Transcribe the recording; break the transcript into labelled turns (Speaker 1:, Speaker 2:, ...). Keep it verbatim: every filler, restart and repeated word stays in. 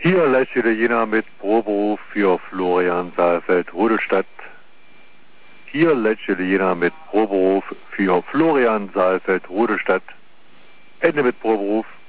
Speaker 1: Hier lächelt Jena mit Proberuf für Florian Saalfeld, Rudolstadt. Hier lächelt Jena mit Proberuf für Florian Saalfeld, Rudolstadt. Ende mit Proberuf.